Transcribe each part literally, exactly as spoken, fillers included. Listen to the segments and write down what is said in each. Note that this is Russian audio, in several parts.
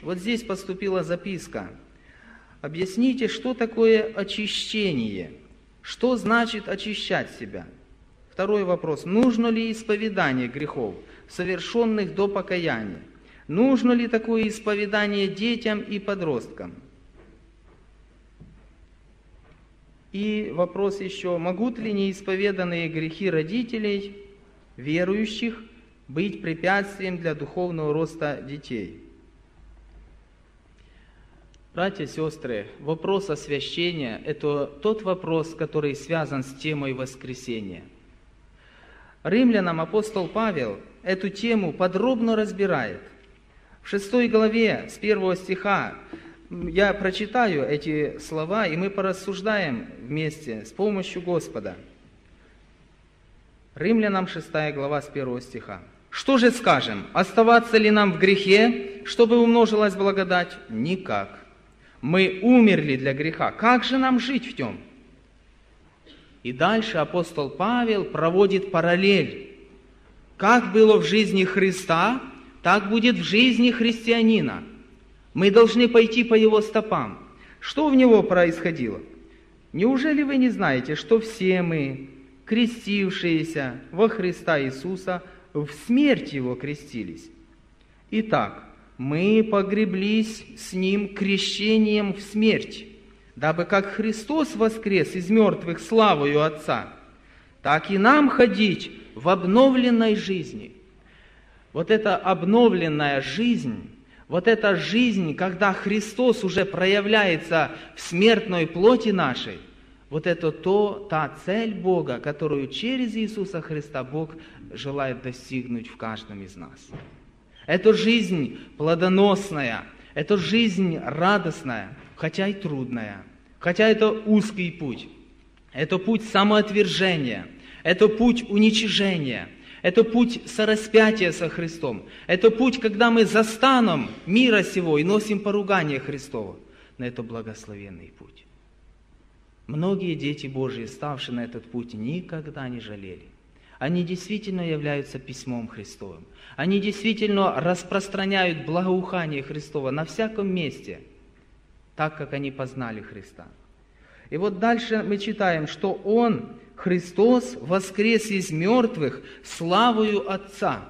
вот здесь поступила записка. Объясните, что такое очищение? Что значит очищать себя? Второй вопрос. Нужно ли исповедание грехов, совершенных до покаяния? Нужно ли такое исповедание детям и подросткам? И вопрос еще. Могут ли неисповеданные грехи родителей, верующих, быть препятствием для духовного роста детей? Братья и сестры, вопрос освящения – это тот вопрос, который связан с темой воскресения. Римлянам апостол Павел эту тему подробно разбирает. В шестой главе с первого стиха я прочитаю эти слова, и мы порассуждаем вместе с помощью Господа. Римлянам шестая глава с первого стиха. «Что же скажем? Оставаться ли нам в грехе, чтобы умножилась благодать? Никак. Мы умерли для греха. Как же нам жить в нем?» И дальше апостол Павел проводит параллель. Как было в жизни Христа, так будет в жизни христианина. Мы должны пойти по его стопам. Что в него происходило? Неужели вы не знаете, что все мы, крестившиеся во Христа Иисуса, в смерть Его крестились? Итак, мы погреблись с Ним крещением в смерть, дабы как Христос воскрес из мертвых славою Отца, так и нам ходить в обновленной жизни. Вот эта обновленная жизнь, вот эта жизнь, когда Христос уже проявляется в смертной плоти нашей, вот это то, та цель Бога, которую через Иисуса Христа Бог желает достигнуть в каждом из нас. Это жизнь плодоносная, это жизнь радостная, хотя и трудная, хотя это узкий путь, это путь самоотвержения, это путь уничижения, это путь сораспятия со Христом, это путь, когда мы за станом мира сего и носим поругание Христово, но это благословенный путь. Многие дети Божьи, ставшие на этот путь, никогда не жалели. Они действительно являются письмом Христовым. Они действительно распространяют благоухание Христово на всяком месте, так как они познали Христа. И вот дальше мы читаем, что Он, Христос, воскрес из мертвых славою Отца.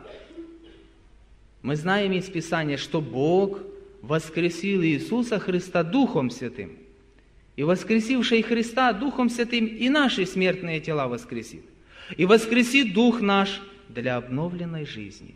Мы знаем из Писания, что Бог воскресил Иисуса Христа Духом Святым. И воскресивший Христа Духом Святым и наши смертные тела воскресит. И воскресит Дух наш для обновленной жизни.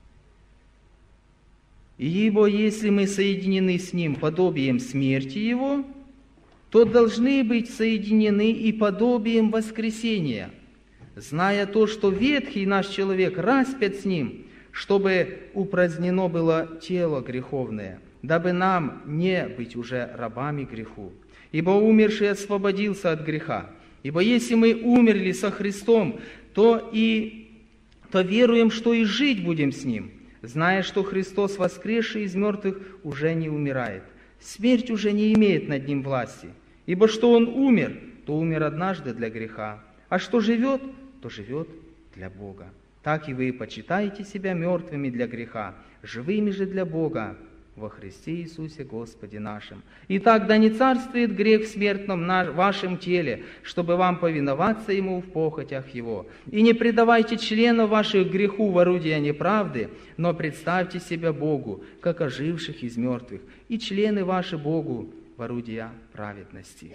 Ибо если мы соединены с Ним подобием смерти Его, то должны быть соединены и подобием воскресения, зная то, что ветхий наш человек распят с Ним, чтобы упразднено было тело греховное, дабы нам не быть уже рабами греху. Ибо умерший освободился от греха. Ибо если мы умерли со Христом, то и то веруем, что и жить будем с Ним, зная, что Христос, воскресший из мертвых, уже не умирает. Смерть уже не имеет над Ним власти. Ибо что Он умер, то умер однажды для греха, а что живет, то живет для Бога. Так и вы почитаете себя мертвыми для греха, живыми же для Бога, во Христе Иисусе Господе нашим. Итак, да не царствует грех в смертном вашем теле, чтобы вам повиноваться ему в похотях его. И не предавайте членов ваших греху в орудия неправды, но представьте себя Богу, как оживших из мертвых, и члены ваши Богу в орудия праведности.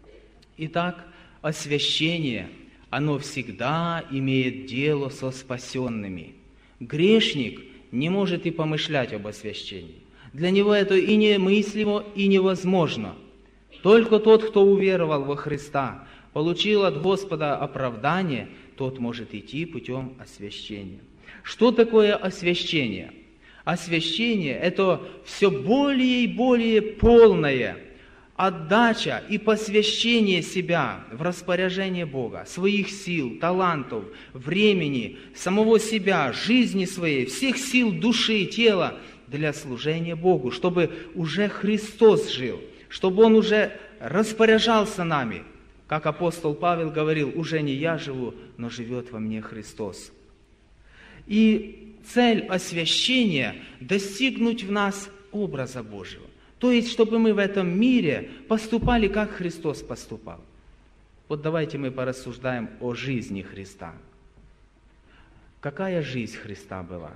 Итак, освящение, оно всегда имеет дело со спасенными. Грешник не может и помышлять об освящении. Для него это и немыслимо, и невозможно. Только тот, кто уверовал во Христа, получил от Господа оправдание, тот может идти путем освящения. Что такое освящение? Освящение – это все более и более полное отдача и посвящение себя в распоряжение Бога, своих сил, талантов, времени, самого себя, жизни своей, всех сил души, тела, для служения Богу, чтобы уже Христос жил, чтобы Он уже распоряжался нами. Как апостол Павел говорил, уже не я живу, но живет во мне Христос. И цель освящения – достигнуть в нас образа Божьего. То есть, чтобы мы в этом мире поступали, как Христос поступал. Вот давайте мы порассуждаем о жизни Христа. Какая жизнь Христа была?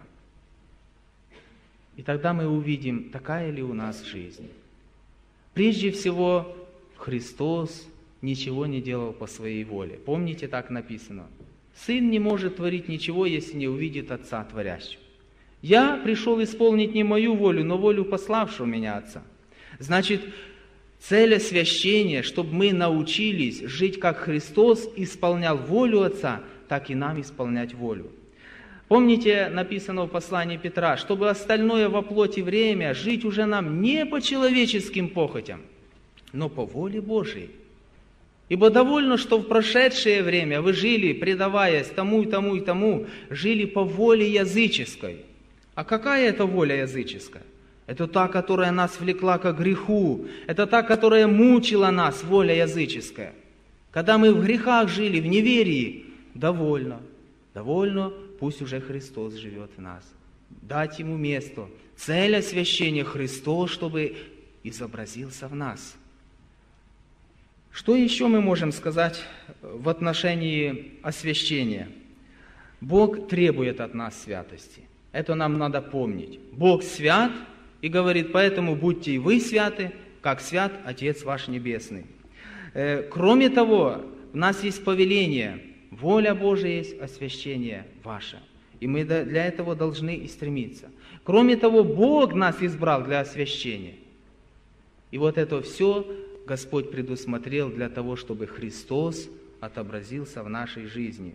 И тогда мы увидим, такая ли у нас жизнь. Прежде всего, Христос ничего не делал по своей воле. Помните, так написано? Сын не может творить ничего, если не увидит Отца творящего. Я пришел исполнить не мою волю, но волю пославшего меня Отца. Значит, цель освящения, чтобы мы научились жить, как Христос исполнял волю Отца, так и нам исполнять волю. Помните, написано в послании Петра, чтобы остальное во плоти время жить уже нам не по человеческим похотям, но по воле Божией. Ибо довольно, что в прошедшее время вы жили, предаваясь тому и тому и тому, жили по воле языческой. А какая это воля языческая? Это та, которая нас влекла ко греху. Это та, которая мучила нас, воля языческая. Когда мы в грехах жили, в неверии, довольно, довольно, пусть уже Христос живет в нас. Дать Ему место. Цель освящения Христос, чтобы изобразился в нас. Что еще мы можем сказать в отношении освящения? Бог требует от нас святости. Это нам надо помнить. Бог свят и говорит, поэтому будьте и вы святы, как свят Отец ваш Небесный. Кроме того, у нас есть повеление, воля Божия есть освящение ваше. И мы для этого должны и стремиться. Кроме того, Бог нас избрал для освящения. И вот это все Господь предусмотрел для того, чтобы Христос отобразился в нашей жизни.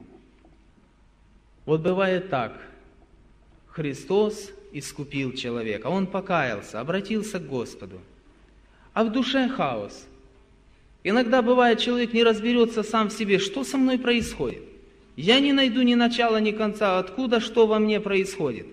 Вот бывает так. Христос искупил человека, он покаялся, обратился к Господу. А в душе хаос. Иногда бывает, человек не разберется сам в себе, что со мной происходит. Я не найду ни начала, ни конца, откуда, что во мне происходит.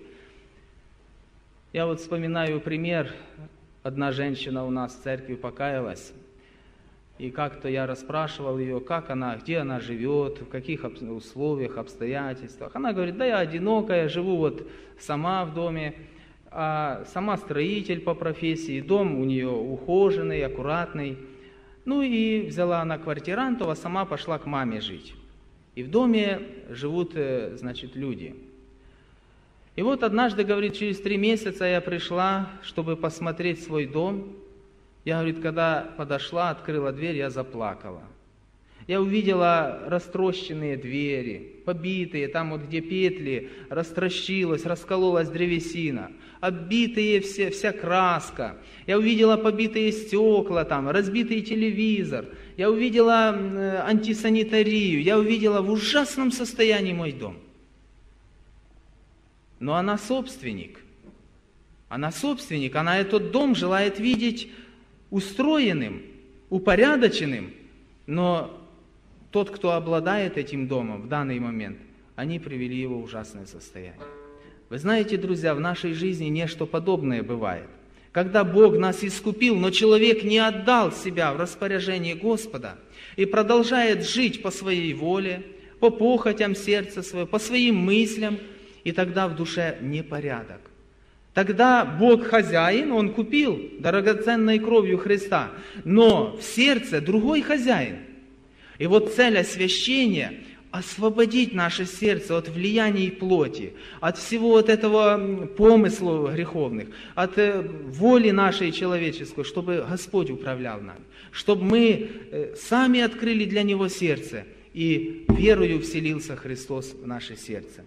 Я вот вспоминаю пример. Одна женщина у нас в церкви покаялась. И как-то я расспрашивал ее, как она, где она живет, в каких условиях, обстоятельствах. Она говорит, да я одинокая, живу вот сама в доме, а сама строитель по профессии, дом у нее ухоженный, аккуратный. Ну и взяла она квартирантов, а сама пошла к маме жить. И в доме живут, значит, люди. И вот однажды, говорит, через три месяца я пришла, чтобы посмотреть свой дом. Я, говорит, когда подошла, открыла дверь, я заплакала. Я увидела растрощенные двери, побитые, там вот где петли, растрощилась, раскололась древесина, оббитые все, вся краска. Я увидела побитые стекла, там, разбитый телевизор. Я увидела антисанитарию, я увидела в ужасном состоянии мой дом. Но она собственник. Она собственник, она этот дом желает видеть устроенным, упорядоченным, но тот, кто обладает этим домом в данный момент, они привели его в ужасное состояние. Вы знаете, друзья, в нашей жизни нечто подобное бывает. Когда Бог нас искупил, но человек не отдал себя в распоряжение Господа и продолжает жить по своей воле, по похотям сердца своего, по своим мыслям, и тогда в душе непорядок. Тогда Бог хозяин, Он купил драгоценной кровью Христа, но в сердце другой хозяин. И вот цель освящения – освободить наше сердце от влияний плоти, от всего вот этого помысла греховных, от воли нашей человеческой, чтобы Господь управлял нами, чтобы мы сами открыли для Него сердце, и верою вселился Христос в наше сердце.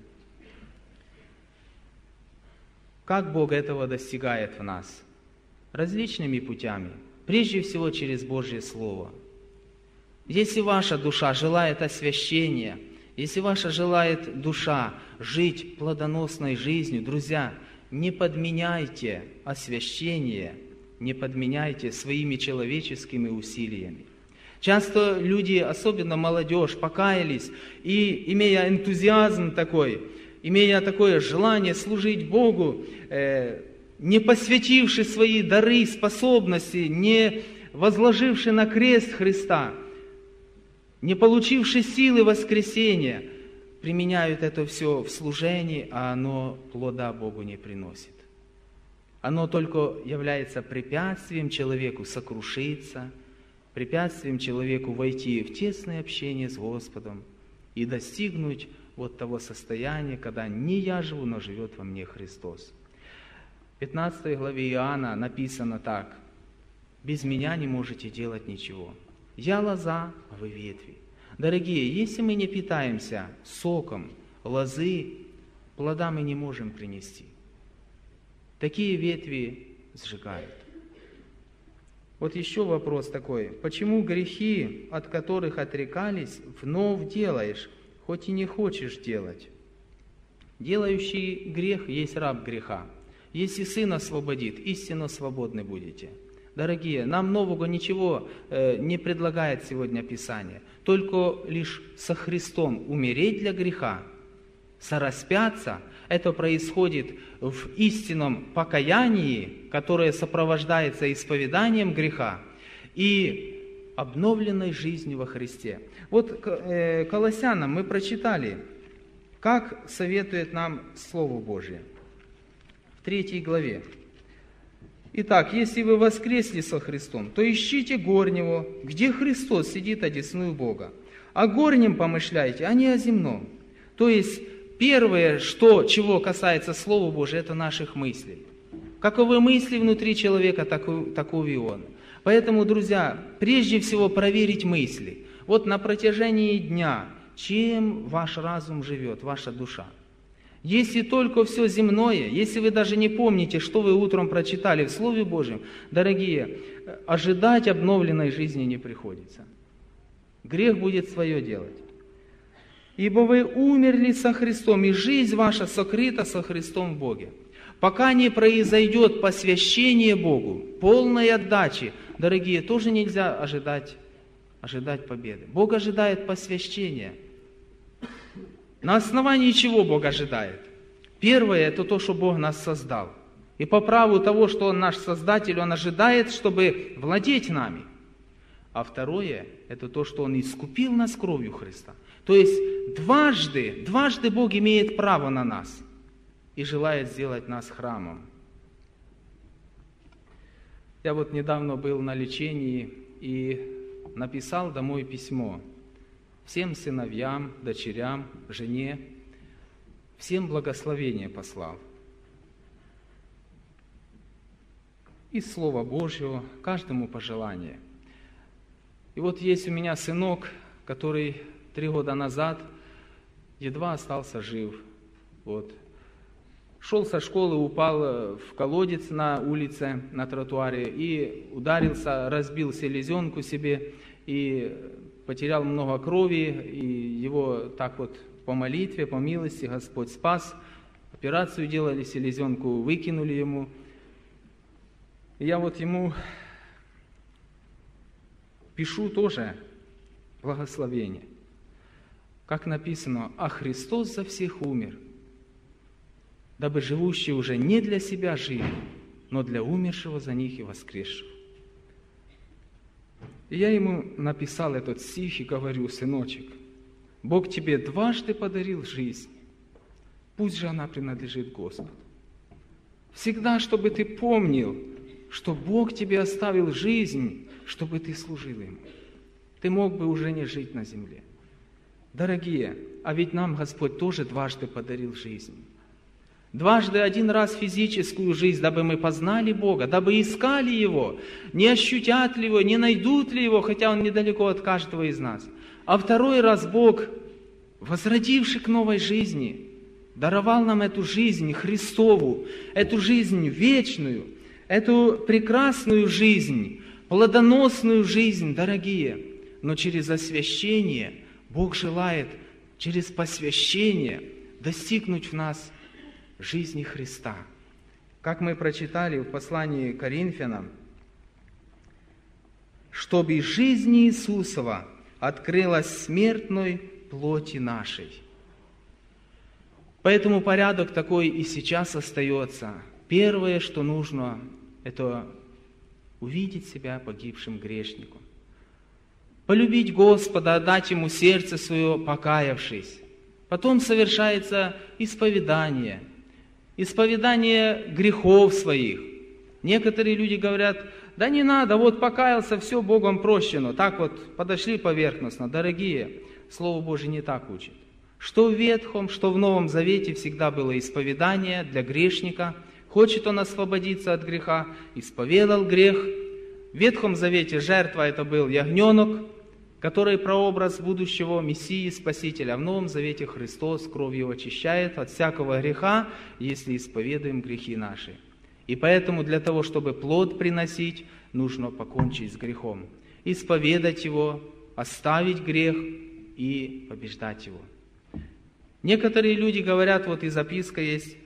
Как Бог этого достигает в нас? Различными путями. Прежде всего через Божье Слово. Если ваша душа желает освящения, если ваша желает душа жить плодоносной жизнью, друзья, не подменяйте освящение, не подменяйте своими человеческими усилиями. Часто люди, особенно молодежь, покаялись и, имея энтузиазм такой, имея такое желание служить Богу, э, не посвятивши свои дары, способности, не возложивши на крест Христа, не получивши силы воскресения, применяют это все в служении, а оно плода Богу не приносит. Оно только является препятствием человеку сокрушиться, препятствием человеку войти в тесное общение с Господом и достигнуть вот того состояния, когда не я живу, но живет во мне Христос. В пятнадцатой главе Иоанна написано так: «Без меня не можете делать ничего. Я лоза, а вы ветви». Дорогие, если мы не питаемся соком лозы, плода мы не можем принести. Такие ветви сжигают. Вот еще вопрос такой: почему грехи, от которых отрекались, вновь делаешь, хоть и не хочешь делать? Делающий грех есть раб греха. Если Сын освободит, истинно свободны будете. Дорогие, нам нового ничего э, не предлагает сегодня Писание. Только лишь со Христом умереть для греха, сораспяться. Это происходит в истинном покаянии, которое сопровождается исповеданием греха и обновленной жизнью во Христе. Вот э, Колоссянам мы прочитали, как советует нам Слово Божие. В третьей главе. Итак, если вы воскресли со Христом, то ищите горнего, где Христос сидит одесную Бога. О горнем помышляйте, а не о земном. То есть, первое, что, чего касается Слова Божия, это наших мыслей. Каковы мысли внутри человека, таков и он. Поэтому, друзья, прежде всего проверить мысли. Вот на протяжении дня, чем ваш разум живет, ваша душа. Если только все земное, если вы даже не помните, что вы утром прочитали в Слове Божьем, дорогие, ожидать обновленной жизни не приходится. Грех будет свое делать. Ибо вы умерли со Христом, и жизнь ваша сокрыта со Христом в Боге. Пока не произойдет посвящение Богу, полной отдачи, дорогие, тоже нельзя ожидать, ожидать победы. Бог ожидает посвящения. На основании чего Бог ожидает? Первое, это то, что Бог нас создал. И по праву того, что Он наш Создатель, Он ожидает, чтобы владеть нами. А второе, это то, что Он искупил нас кровью Христа. То есть дважды, дважды Бог имеет право на нас и желает сделать нас храмом. Я вот недавно был на лечении и написал домой письмо. Всем сыновьям, дочерям, жене, всем благословение послал. Из Слова Божьего, каждому пожелание. И вот есть у меня сынок, который три года назад едва остался жив. Вот. Шел со школы, упал в колодец на улице, на тротуаре, и ударился, разбил селезенку себе, и потерял много крови, и его так вот по молитве, по милости Господь спас. Операцию делали, селезенку выкинули ему. И я вот ему пишу тоже благословение. Как написано: «А Христос за всех умер, дабы живущие уже не для себя жили, но для умершего за них и воскресшего». И я ему написал этот стих и говорю: сыночек, Бог тебе дважды подарил жизнь, пусть же она принадлежит Господу. Всегда, чтобы ты помнил, что Бог тебе оставил жизнь, чтобы ты служил Ему. Ты мог бы уже не жить на земле. Дорогие, а ведь нам Господь тоже дважды подарил жизнь. Дважды, один раз физическую жизнь, дабы мы познали Бога, дабы искали Его, не ощутят ли Его, не найдут ли Его, хотя Он недалеко от каждого из нас. А второй раз Бог, возродивший к новой жизни, даровал нам эту жизнь Христову, эту жизнь вечную, эту прекрасную жизнь, плодоносную жизнь, дорогие. Но через освящение Бог желает через посвящение достигнуть в нас жизни Христа. Как мы прочитали в послании к Коринфянам, чтобы жизнь Иисусова открылась смертной плоти нашей. Поэтому порядок такой и сейчас остается. Первое, что нужно, это увидеть себя погибшим грешником. Полюбить Господа, отдать Ему сердце свое, покаявшись. Потом совершается исповедание. Исповедание грехов своих. Некоторые люди говорят, да не надо, вот покаялся, все Богом прощено. Так вот подошли поверхностно. Дорогие, Слово Божие не так учит. Что в Ветхом, что в Новом Завете всегда было исповедание для грешника. Хочет он освободиться от греха, исповедал грех. В Ветхом Завете жертва это был ягненок, который прообраз будущего Мессии Спасителя. А в Новом Завете Христос кровью очищает от всякого греха, если исповедуем грехи наши. И поэтому для того, чтобы плод приносить, нужно покончить с грехом. Исповедать его, оставить грех и побеждать его. Некоторые люди говорят, вот и записка есть,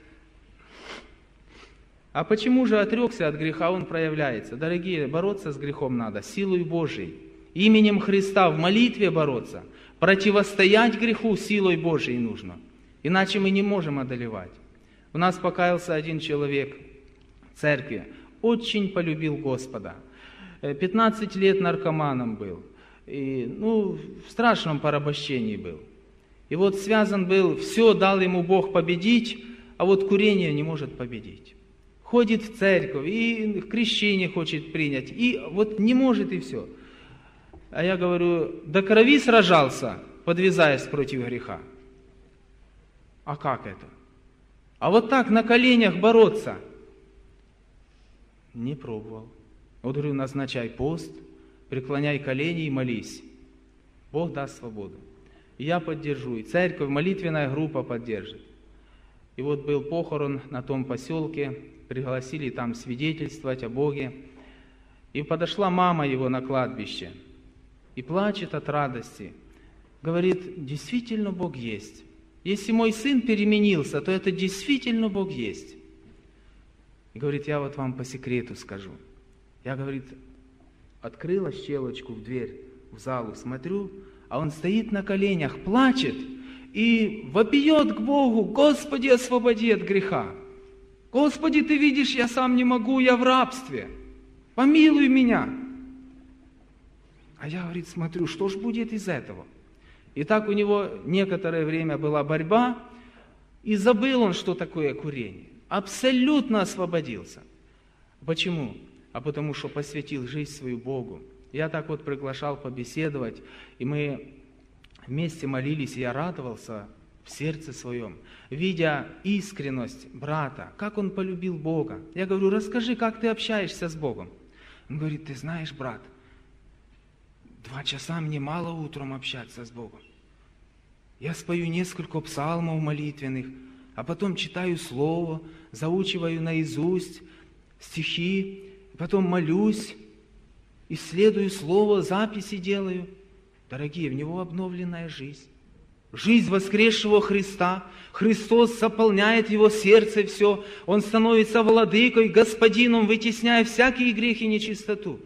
а почему же отрекся от греха, он проявляется? Дорогие, бороться с грехом надо силой Божией. Именем Христа в молитве бороться, противостоять греху силой Божией нужно. Иначе мы не можем одолевать. У нас покаялся один человек в церкви, очень полюбил Господа. пятнадцать лет наркоманом был. И, ну, в страшном порабощении был. И вот связан был, все дал ему Бог победить, а вот курение не может победить. Ходит в церковь, и крещение хочет принять, и вот не может, и все. А я говорю, до крови сражался, подвязаясь против греха. А как это? А вот так на коленях бороться? Не пробовал. Вот говорю, назначай пост, преклоняй колени и молись. Бог даст свободу. И я поддержу, и церковь, молитвенная группа поддержит. И вот был похорон на том поселке, пригласили там свидетельствовать о Боге. И подошла мама его на кладбище и плачет от радости. Говорит, действительно Бог есть. Если мой сын переменился, то это действительно Бог есть. И говорит, я вот вам по секрету скажу. Я, говорит, открыла щелочку в дверь, в залу, смотрю, а он стоит на коленях, плачет и вопиет к Богу, Господи, освободи от греха. Господи, Ты видишь, я сам не могу, я в рабстве. Помилуй меня. А я, говорит, смотрю, что ж будет из этого? И так у него некоторое время была борьба, и забыл он, что такое курение. Абсолютно освободился. Почему? А потому что посвятил жизнь свою Богу. Я так вот приглашал побеседовать, и мы вместе молились, и я радовался в сердце своем, видя искренность брата, как он полюбил Бога. Я говорю, расскажи, как ты общаешься с Богом. Он говорит, ты знаешь, брат, два часа мне мало утром общаться с Богом. Я спою несколько псалмов молитвенных, а потом читаю Слово, заучиваю наизусть стихи, потом молюсь, исследую Слово, записи делаю. Дорогие, в него обновленная жизнь. Жизнь воскресшего Христа. Христос заполняет его сердце все. Он становится владыкой, господином, вытесняя всякие грехи и нечистоту.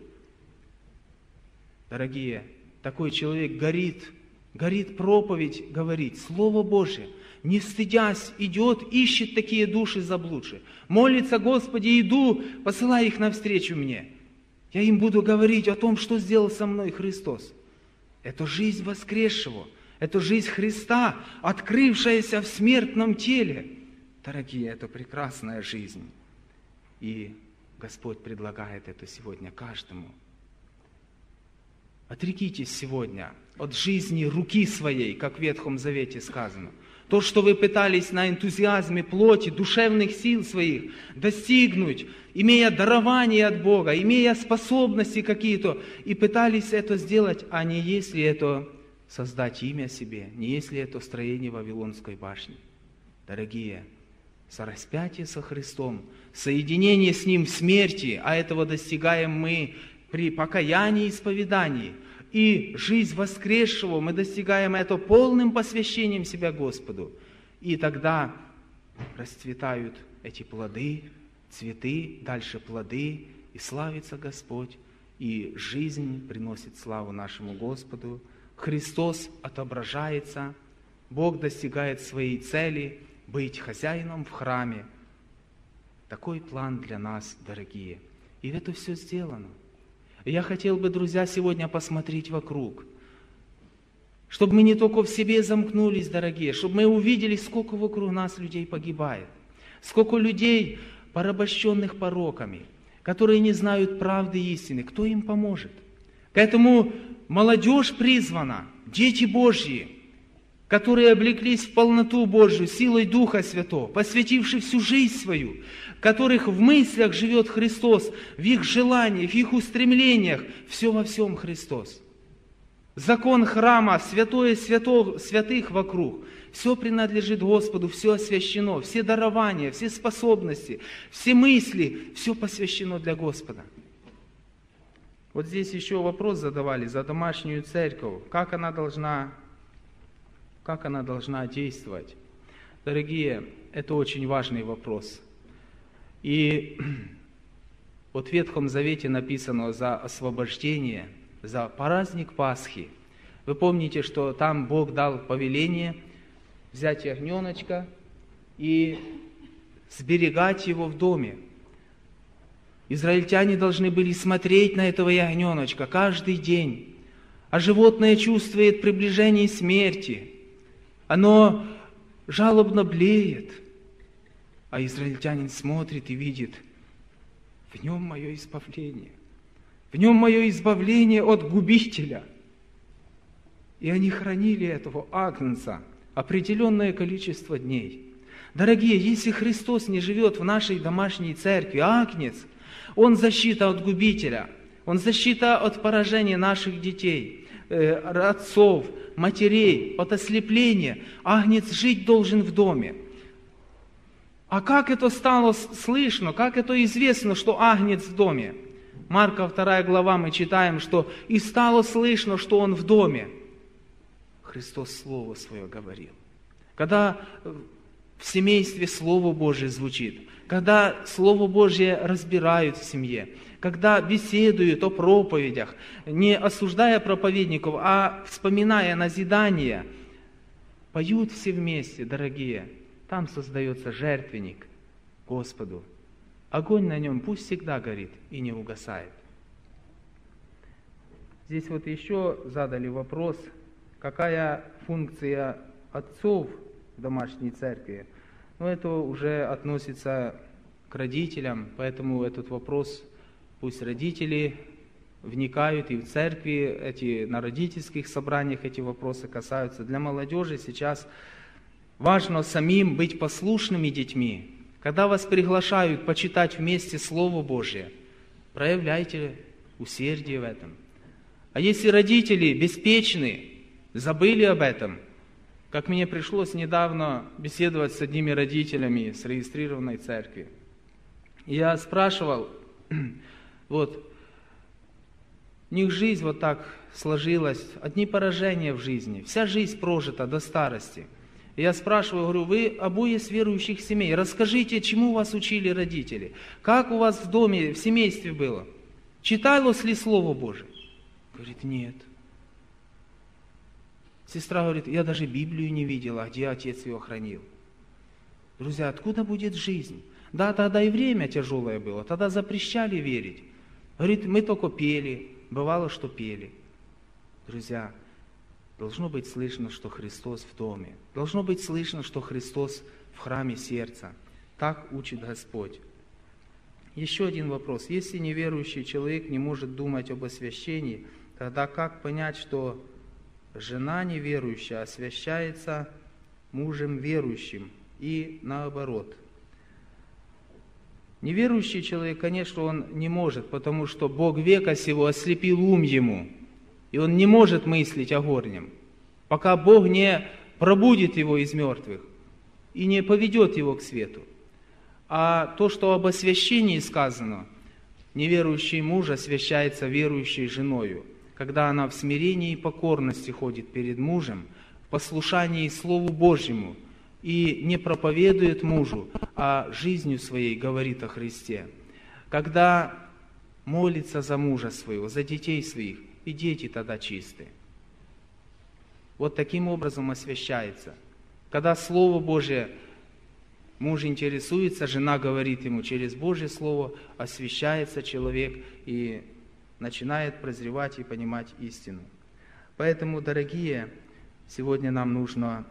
Дорогие, такой человек горит, горит проповедь говорить, Слово Божие, не стыдясь, идет, ищет такие души заблудшие. Молится, Господи, иду, посылай их навстречу мне. Я им буду говорить о том, что сделал со мной Христос. Это жизнь воскресшего, это жизнь Христа, открывшаяся в смертном теле. Дорогие, это прекрасная жизнь. И Господь предлагает это сегодня каждому. Отрекитесь сегодня от жизни руки своей, как в Ветхом Завете сказано. То, что вы пытались на энтузиазме плоти, душевных сил своих достигнуть, имея дарование от Бога, имея способности какие-то, и пытались это сделать, а не если это создать имя себе, не если это строение Вавилонской башни. Дорогие, сораспятие со Христом, соединение с Ним в смерти, а этого достигаем мы при покаянии и исповедании, и жизнь воскресшего, мы достигаем это полным посвящением себя Господу. И тогда расцветают эти плоды, цветы, дальше плоды, и славится Господь, и жизнь приносит славу нашему Господу. Христос отображается, Бог достигает своей цели быть хозяином в храме. Такой план для нас, дорогие. И это все сделано. Я хотел бы, друзья, сегодня посмотреть вокруг, чтобы мы не только в себе замкнулись, дорогие, чтобы мы увидели, сколько вокруг нас людей погибает, сколько людей, порабощенных пороками, которые не знают правды и истины. Кто им поможет? Поэтому молодежь призвана, дети Божьи, которые облеклись в полноту Божью, силой Духа Святого, посвятивши всю жизнь свою, в которых в мыслях живет Христос, в их желаниях, в их устремлениях, все во всем Христос. Закон храма, святое свято, святых вокруг, все принадлежит Господу, все освящено, все дарования, все способности, все мысли, все посвящено для Господа. Вот здесь еще вопрос задавали за домашнюю церковь, как она должна Как она должна действовать? Дорогие, это очень важный вопрос. И вот в Ветхом Завете написано за освобождение, за праздник Пасхи. Вы помните, что там Бог дал повеление взять ягненочка и сберегать его в доме. Израильтяне должны были смотреть на этого ягненочка каждый день. А животное чувствует приближение смерти. Оно жалобно блеет, а израильтянин смотрит и видит, в нем мое избавление, в нем мое избавление от губителя. И они хранили этого агнца определенное количество дней. Дорогие, если Христос не живет в нашей домашней церкви, агнец, он защита от губителя, он защита от поражения наших детей, э, отцов, матерей, от ослепления. Агнец жить должен в доме. А как это стало слышно, как это известно, что агнец в доме? Марка вторая глава мы читаем, что «и стало слышно, что он в доме». Христос Слово Свое говорил. Когда в семействе Слово Божие звучит, когда Слово Божие разбирают в семье, когда беседуют о проповедях, не осуждая проповедников, а вспоминая назидания, поют все вместе, дорогие, там создается жертвенник Господу. Огонь на нем пусть всегда горит и не угасает. Здесь вот еще задали вопрос, какая функция отцов в домашней церкви. Но это уже относится к родителям, поэтому этот вопрос пусть родители вникают и в церкви, эти, на родительских собраниях эти вопросы касаются. Для молодежи сейчас важно самим быть послушными детьми. Когда вас приглашают почитать вместе Слово Божие, проявляйте усердие в этом. А если родители беспечны, забыли об этом, как мне пришлось недавно беседовать с одними родителями с регистрированной церкви, я спрашивал, вот, у них жизнь вот так сложилась, одни поражения в жизни, вся жизнь прожита до старости. И я спрашиваю, говорю, вы обои из верующих семей, расскажите, чему вас учили родители, как у вас в доме, в семействе было, читалось ли Слово Божие? Говорит, нет. Сестра говорит, я даже Библию не видела, где отец ее хранил. Друзья, откуда будет жизнь? Да, тогда и время тяжелое было, тогда запрещали верить. Говорит, мы только пели, бывало, что пели. Друзья, должно быть слышно, что Христос в доме. Должно быть слышно, что Христос в храме сердца. Так учит Господь. Еще один вопрос. Если неверующий человек не может думать об освящении, тогда как понять, что жена неверующая освящается мужем верующим и наоборот? Неверующий человек, конечно, он не может, потому что Бог века сего ослепил ум ему, и он не может мыслить о горнем, пока Бог не пробудит его из мертвых и не поведет его к свету. А то, что об освящении сказано, неверующий муж освящается верующей женою, когда она в смирении и покорности ходит перед мужем, в послушании Слову Божьему, и не проповедует мужу, а жизнью своей говорит о Христе. Когда молится за мужа своего, за детей своих, и дети тогда чисты. Вот таким образом освящается. Когда Слово Божие, муж интересуется, жена говорит ему через Божье Слово, освящается человек и начинает прозревать и понимать истину. Поэтому, дорогие, сегодня нам нужно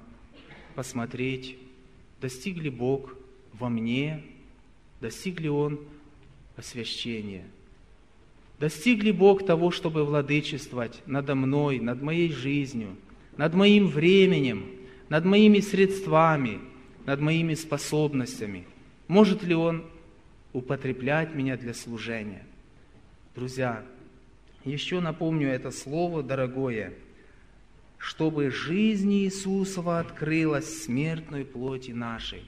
посмотреть, достиг ли Бог во мне, достиг ли Он освящение. Достиг ли Бог того, чтобы владычествовать надо мной, над моей жизнью, над моим временем, над моими средствами, над моими способностями? Может ли Он употреблять меня для служения? Друзья, еще напомню это слово дорогое, чтобы жизнь Иисусова открылась в смертной плоти нашей.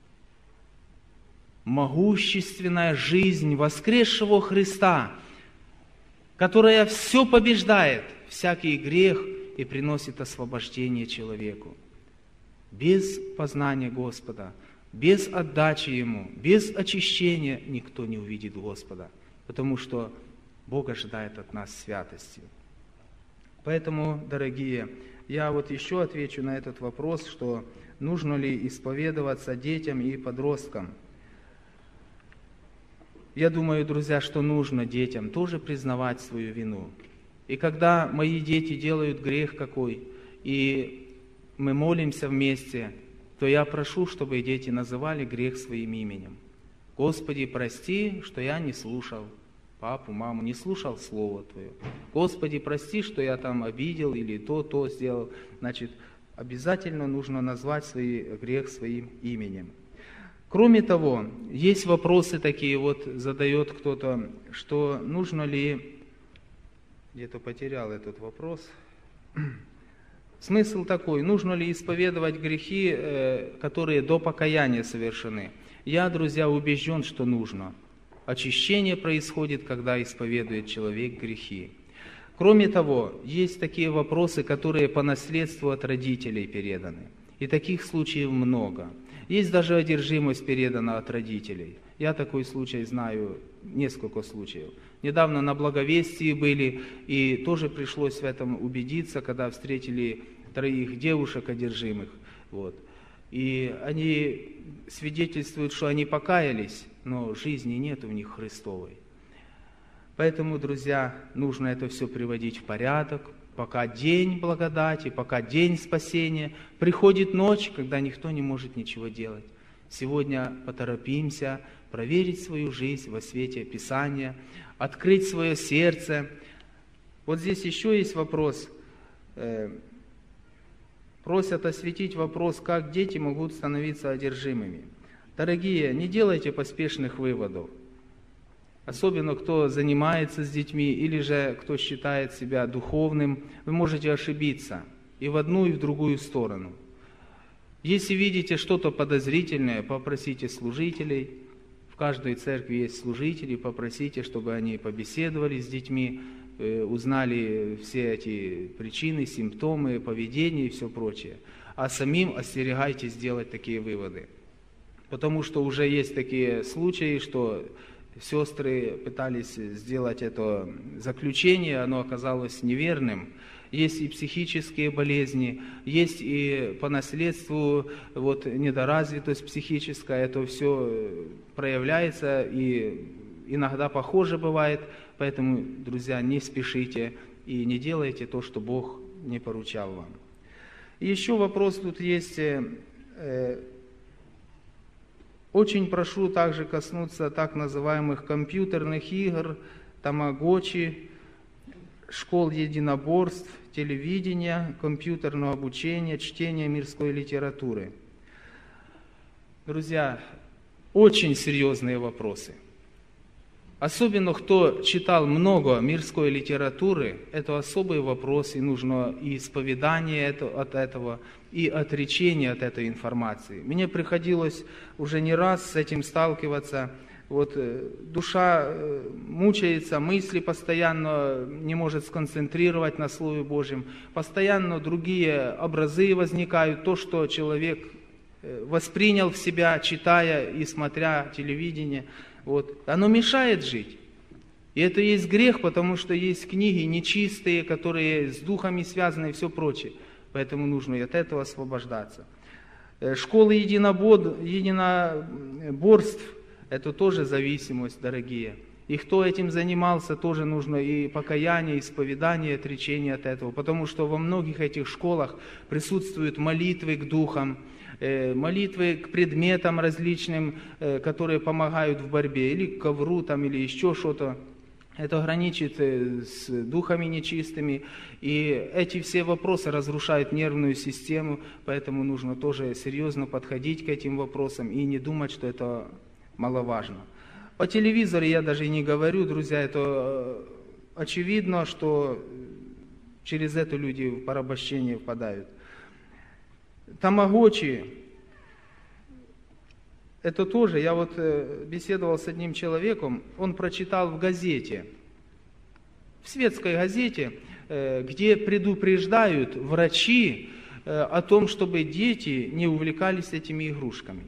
Могущественная жизнь воскресшего Христа, которая все побеждает, всякий грех, и приносит освобождение человеку. Без познания Господа, без отдачи Ему, без очищения никто не увидит Господа, потому что Бог ожидает от нас святости. Поэтому, дорогие, я вот еще отвечу на этот вопрос, что нужно ли исповедоваться детям и подросткам. Я думаю, друзья, что нужно детям тоже признавать свою вину. И когда мои дети делают грех какой, и мы молимся вместе, то я прошу, чтобы дети называли грех своим именем. Господи, прости, что я не слушал папу, маму, не слушал Слово Твое. Господи, прости, что я там обидел или то, то сделал. Значит, обязательно нужно назвать свой грех своим именем. Кроме того, есть вопросы такие, вот задает кто-то, что нужно ли, где-то потерял этот вопрос, смысл такой, нужно ли исповедовать грехи, которые до покаяния совершены. Я, друзья, убежден, что нужно. Очищение происходит, когда исповедует человек грехи. Кроме того, есть такие вопросы, которые по наследству от родителей переданы. И таких случаев много. Есть даже одержимость передана от родителей. Я такой случай знаю, несколько случаев. Недавно на благовестии были, и тоже пришлось в этом убедиться, когда встретили троих девушек одержимых. Вот. И они свидетельствуют, что они покаялись, но жизни нет у них Христовой. Поэтому, друзья, нужно это все приводить в порядок, пока день благодати, пока день спасения. Приходит ночь, когда никто не может ничего делать. Сегодня поторопимся проверить свою жизнь во свете Писания, открыть свое сердце. Вот здесь еще есть вопрос. Просят осветить вопрос, как дети могут становиться одержимыми. Дорогие, не делайте поспешных выводов. Особенно, кто занимается с детьми или же кто считает себя духовным, вы можете ошибиться и в одну, и в другую сторону. Если видите что-то подозрительное, попросите служителей. В каждой церкви есть служители, попросите, чтобы они побеседовали с детьми, узнали все эти причины, симптомы, поведение и все прочее. А самим остерегайтесь делать такие выводы. Потому что уже есть такие случаи, что сестры пытались сделать это заключение, оно оказалось неверным. Есть и психические болезни, есть и по наследству вот, недоразвитость психическая, это все проявляется и иногда похоже бывает. Поэтому, друзья, не спешите и не делайте то, что Бог не поручал вам. И еще вопрос тут есть. Очень прошу также коснуться так называемых компьютерных игр, тамагочи, школ единоборств, телевидения, компьютерного обучения, чтения мирской литературы. Друзья, очень серьезные вопросы. Особенно, кто читал много мирской литературы, это особый вопрос, и нужно и исповедание от этого, и отречение от этой информации. Мне приходилось уже не раз с этим сталкиваться. Вот душа мучается, мысли постоянно не может сконцентрировать на Слове Божьем, постоянно другие образы возникают, то, что человек воспринял в себя, читая и смотря телевидение. Вот. Оно мешает жить. И это есть грех, потому что есть книги нечистые, которые с духами связаны и все прочее. Поэтому нужно и от этого освобождаться. Школы единоборств, это тоже зависимость, дорогие. И кто этим занимался, тоже нужно и покаяние, и исповедание, и отречение от этого. Потому что во многих этих школах присутствуют молитвы к духам, молитвы к предметам различным, которые помогают в борьбе, или к ковру, там, или еще что-то. Это граничит с духами нечистыми, и эти все вопросы разрушают нервную систему, поэтому нужно тоже серьезно подходить к этим вопросам и не думать, что это маловажно. По телевизору я даже и не говорю, друзья, это очевидно, что через это люди в порабощение впадают. Тамагочи, это тоже, я вот беседовал с одним человеком, он прочитал в газете, в светской газете, где предупреждают врачи о том, чтобы дети не увлекались этими игрушками.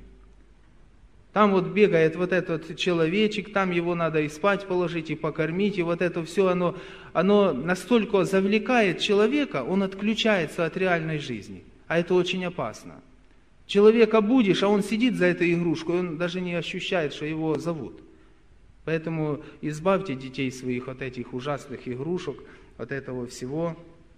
Там вот бегает вот этот человечек, там его надо и спать положить, и покормить, и вот это все, оно, оно настолько завлекает человека, он отключается от реальной жизни. А это очень опасно. Человека будешь, а он сидит за этой игрушкой, он даже не ощущает, что его зовут. Поэтому избавьте детей своих от этих ужасных игрушек, от этого всего.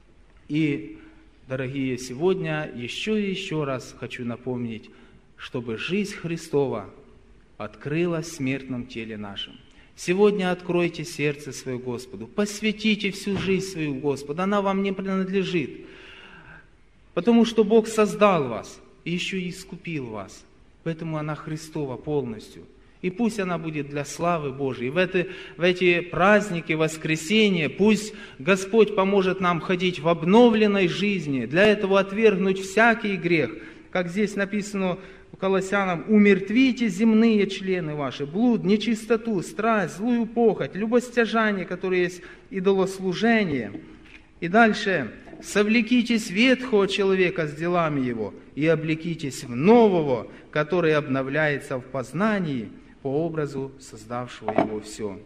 И, дорогие, сегодня еще и еще раз хочу напомнить, чтобы жизнь Христова открылась в смертном теле нашем. Сегодня откройте сердце свое Господу, посвятите всю жизнь свою Господу, она вам не принадлежит. Потому что Бог создал вас и еще и искупил вас. Поэтому она Христова полностью. И пусть она будет для славы Божьей. В, это, в эти праздники, воскресенья, пусть Господь поможет нам ходить в обновленной жизни. Для этого отвергнуть всякий грех. Как здесь написано у Колоссянам, умертвите земные члены ваши, блуд, нечистоту, страсть, злую похоть, любостяжание, которое есть идолослужение. И дальше, совлекитесь ветхого человека с делами его и облекитесь в нового, который обновляется в познании по образу создавшего его все.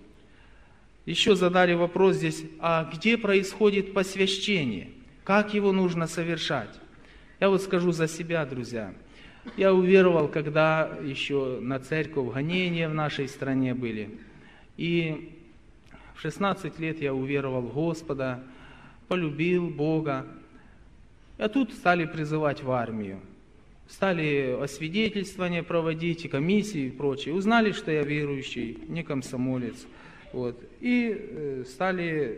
Еще задали вопрос здесь, а где происходит посвящение? Как его нужно совершать? Я вот скажу за себя, друзья. Я уверовал, когда еще на церковь гонения в нашей стране были. И в шестнадцать лет я уверовал в Господа, полюбил Бога. А тут стали призывать в армию. Стали освидетельствования проводить, и комиссии и прочее. Узнали, что я верующий, не комсомолец. Вот. И стали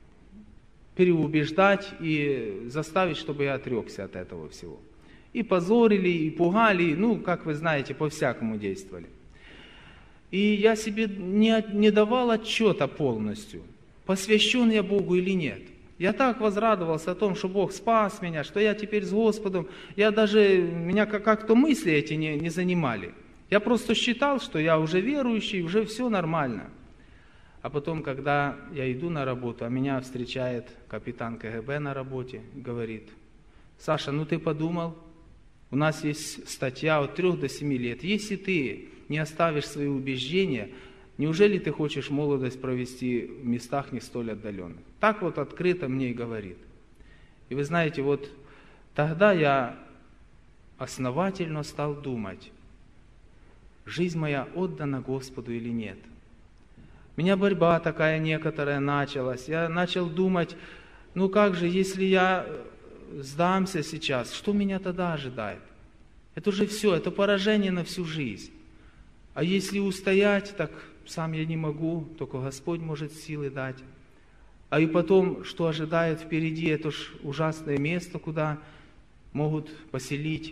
переубеждать и заставить, чтобы я отрекся от этого всего. И позорили, и пугали, ну, как вы знаете, по-всякому действовали. И я себе не, не давал отчета полностью, посвящен я Богу или нет. Я так возрадовался о том, что Бог спас меня, что я теперь с Господом. Я даже, меня как-то мысли эти не, не занимали. Я просто считал, что я уже верующий, уже все нормально. А потом, когда я иду на работу, а меня встречает капитан ка гэ бэ на работе, говорит: Саша, ну ты подумал, у нас есть статья от трех до семи лет. Если ты не оставишь свои убеждения, неужели ты хочешь молодость провести в местах не столь отдаленных? Так вот открыто мне и говорит. И вы знаете, вот тогда я основательно стал думать, жизнь моя отдана Господу или нет. У меня борьба такая некоторая началась. Я начал думать, ну как же, если я сдамся сейчас, что меня тогда ожидает? Это уже все, это поражение на всю жизнь. А если устоять, так сам я не могу, только Господь может силы дать. А и потом, что ожидает впереди, это ж ужасное место, куда могут поселить.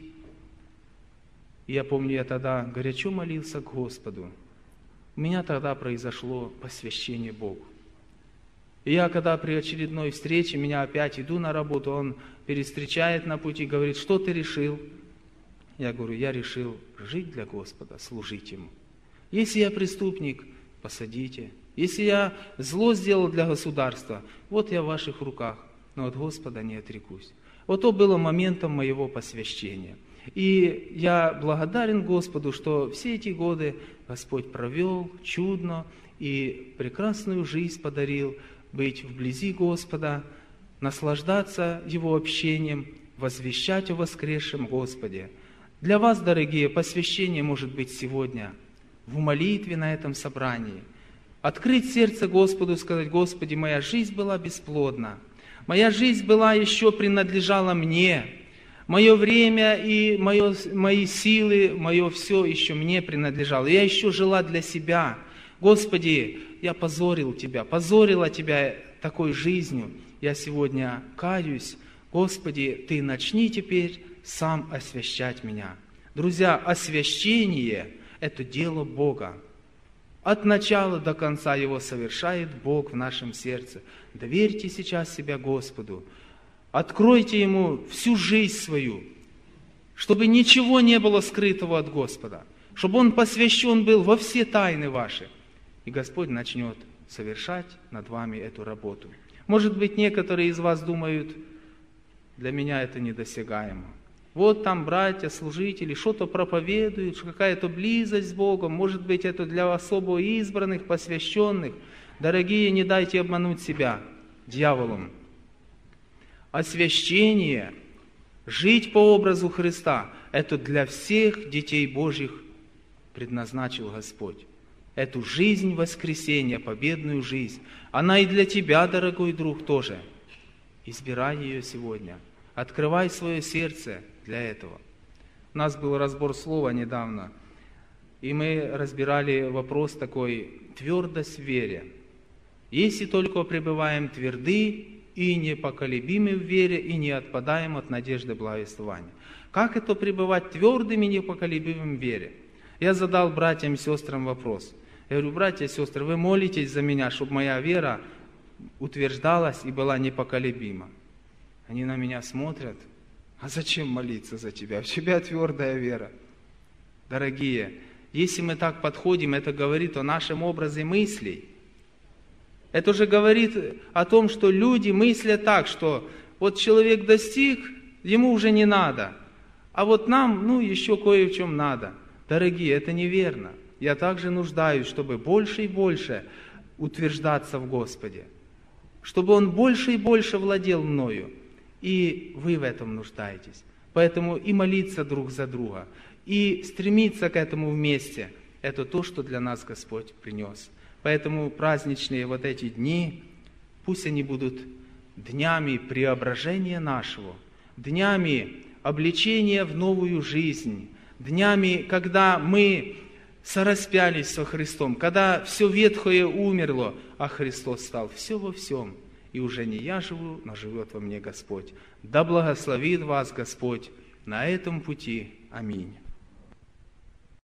И я помню, я тогда горячо молился к Господу. У меня тогда произошло посвящение Богу. И я, когда при очередной встрече, меня опять иду на работу, он перестречает на пути, говорит: что ты решил? Я говорю: я решил жить для Господа, служить Ему. Если я преступник, посадите. Если я зло сделал для государства, вот я в ваших руках, но от Господа не отрекусь. Вот то было моментом моего посвящения. И я благодарен Господу, что все эти годы Господь провел чудно и прекрасную жизнь подарил, быть вблизи Господа, наслаждаться Его общением, возвещать о воскресшем Господе. Для вас, дорогие, посвящение может быть сегодня в молитве на этом собрании. Открыть сердце Господу, сказать: Господи, моя жизнь была бесплодна, моя жизнь была еще принадлежала мне, Мое время и мое, мои силы, мое все еще мне принадлежало. Я еще жила для себя. Господи, я позорил Тебя, позорила Тебя такой жизнью. Я сегодня каюсь. Господи, Ты начни теперь сам освящать меня. Друзья, освящение – это дело Бога. От начала до конца его совершает Бог в нашем сердце. Доверьте сейчас себя Господу. Откройте Ему всю жизнь свою, чтобы ничего не было скрытого от Господа, чтобы Он посвящен был во все тайны ваши. И Господь начнет совершать над вами эту работу. Может быть, некоторые из вас думают, для меня это недосягаемо. Вот там братья, служители, что-то проповедуют, какая-то близость с Богом, может быть, это для особо избранных, посвященных. Дорогие, не дайте обмануть себя дьяволом. Освящение, жить по образу Христа, это для всех детей Божьих предназначил Господь. Эту жизнь воскресения, победную жизнь, она и для тебя, дорогой друг, тоже. Избирай ее сегодня. Открывай свое сердце для этого. У нас был разбор слова недавно, и мы разбирали вопрос такой: твердость в вере. Если только пребываем тверды и непоколебимы в вере, и не отпадаем от надежды благовествования. Как это пребывать твердым и непоколебимым в вере? Я задал братьям и сестрам вопрос. Я говорю: братья и сестры, вы молитесь за меня, чтобы моя вера утверждалась и была непоколебима. Они на меня смотрят: а зачем молиться за тебя? У тебя твердая вера. Дорогие, если мы так подходим, это говорит о нашем образе мыслей. Это же говорит о том, что люди мыслят так, что вот человек достиг, ему уже не надо, а вот нам, ну, еще кое в чем надо. Дорогие, это неверно. Я также нуждаюсь, чтобы больше и больше утверждаться в Господе, чтобы Он больше и больше владел мною. И вы в этом нуждаетесь. Поэтому и молиться друг за друга, и стремиться к этому вместе – это то, что для нас Господь принес. Поэтому праздничные вот эти дни, пусть они будут днями преображения нашего, днями обличения в новую жизнь, днями, когда мы сораспялись со Христом, когда все ветхое умерло, а Христос стал все во всем. И уже не я живу, но живет во мне Господь. Да благословит вас Господь на этом пути. Аминь.